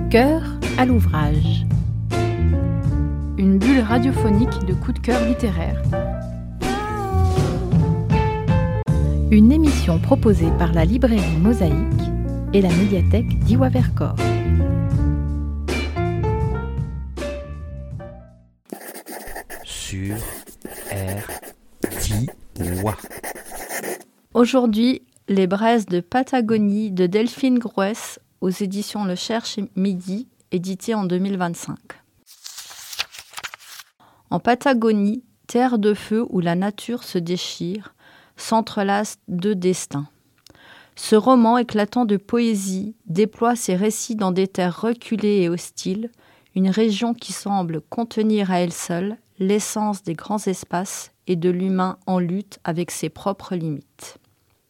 cœur à l'ouvrage. Une bulle radiophonique de coups de cœur littéraire. Une émission proposée par la librairie Mosaïque et la médiathèque d'Iwa Vercors. Sur RDIWA. Aujourd'hui, Les braises de Patagonie de Delphine Grues aux éditions Le Cherche Midi, édité en 2025. En Patagonie, terre de feu où la nature se déchire, s'entrelacent deux destins. Ce roman éclatant de poésie déploie ses récits dans des terres reculées et hostiles, une région qui semble contenir à elle seule l'essence des grands espaces et de l'humain en lutte avec ses propres limites.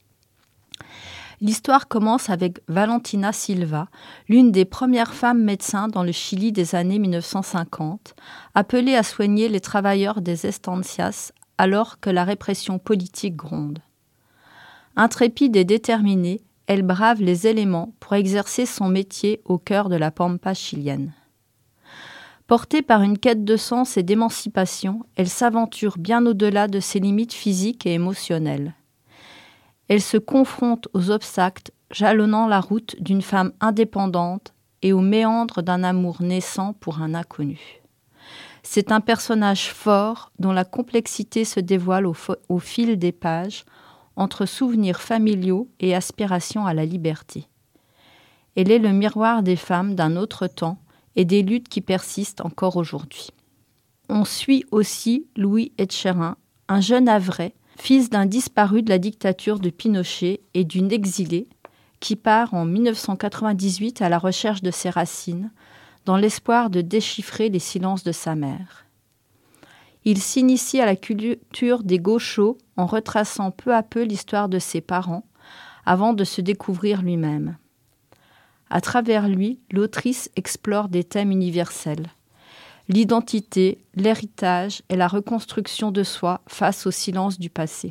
L'histoire commence avec Valentina Silva, l'une des premières femmes médecins dans le Chili des années 1950, appelée à soigner les travailleurs des estancias alors que la répression politique gronde. Intrépide et déterminée, elle brave les éléments pour exercer son métier au cœur de la pampa chilienne. Portée par une quête de sens et d'émancipation, elle s'aventure bien au-delà de ses limites physiques et émotionnelles. Elle se confronte aux obstacles jalonnant la route d'une femme indépendante et aux méandres d'un amour naissant pour un inconnu. C'est un personnage fort dont la complexité se dévoile au fil des pages, entre souvenirs familiaux et aspirations à la liberté. Elle est le miroir des femmes d'un autre temps et des luttes qui persistent encore aujourd'hui. On suit aussi Louis Etcherin, un jeune havrais, fils d'un disparu de la dictature de Pinochet et d'une exilée, qui part en 1998 à la recherche de ses racines, dans l'espoir de déchiffrer les silences de sa mère. Il s'initie à la culture des gauchos en retraçant peu à peu l'histoire de ses parents, avant de se découvrir lui-même. À travers lui, l'autrice explore des thèmes universels. L'identité, l'héritage et la reconstruction de soi face au silence du passé.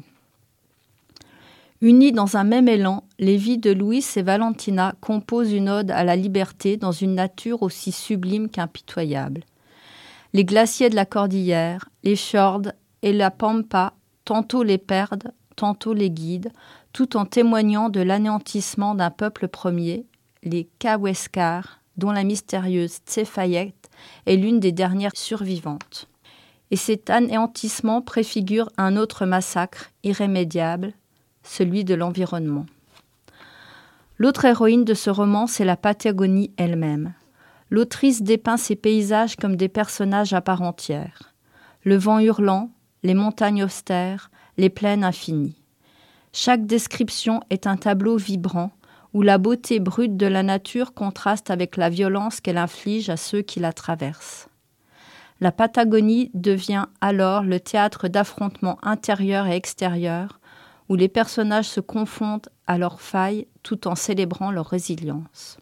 Unies dans un même élan, les vies de Luis et Valentina composent une ode à la liberté dans une nature aussi sublime qu'impitoyable. Les glaciers de la cordillère, les fjords et la pampa, tantôt les perdent, tantôt les guident, tout en témoignant de l'anéantissement d'un peuple premier, les Kaweskar, dont la mystérieuse Tsefayet est l'une des dernières survivantes. Et cet anéantissement préfigure un autre massacre irrémédiable, celui de l'environnement. L'autre héroïne de ce roman, c'est la Patagonie elle-même. L'autrice dépeint ces paysages comme des personnages à part entière. Le vent hurlant, les montagnes austères, les plaines infinies. Chaque description est un tableau vibrant où la beauté brute de la nature contraste avec la violence qu'elle inflige à ceux qui la traversent. La Patagonie devient alors le théâtre d'affrontements intérieurs et extérieurs, où les personnages se confondent à leurs failles tout en célébrant leur résilience.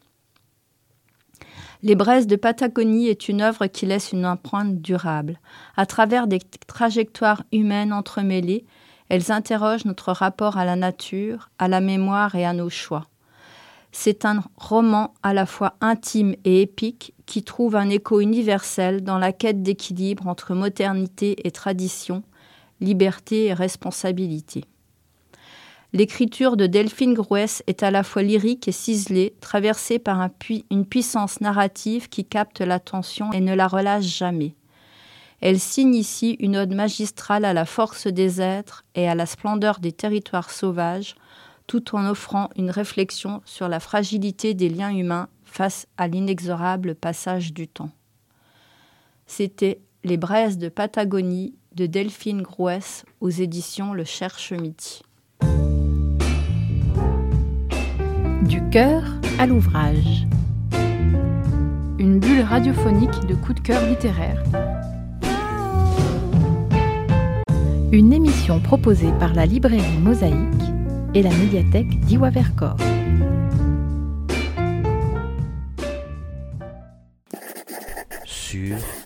Les braises de Patagonie est une œuvre qui laisse une empreinte durable. À travers des trajectoires humaines entremêlées, elles interrogent notre rapport à la nature, à la mémoire et à nos choix. C'est un roman à la fois intime et épique qui trouve un écho universel dans la quête d'équilibre entre modernité et tradition, liberté et responsabilité. L'écriture de Delphine Grues est à la fois lyrique et ciselée, traversée par une puissance narrative qui capte l'attention et ne la relâche jamais. Elle signe ici une ode magistrale à la force des êtres et à la splendeur des territoires sauvages, tout en offrant une réflexion sur la fragilité des liens humains face à l'inexorable passage du temps. C'était Les braises de Patagonie de Delphine Grues aux éditions Le Cherche Midi. Du cœur à l'ouvrage. Une bulle radiophonique de coups de cœur littéraire. Une émission proposée par la librairie Mosaïque et la médiathèque d'Iwa Vercors. Sur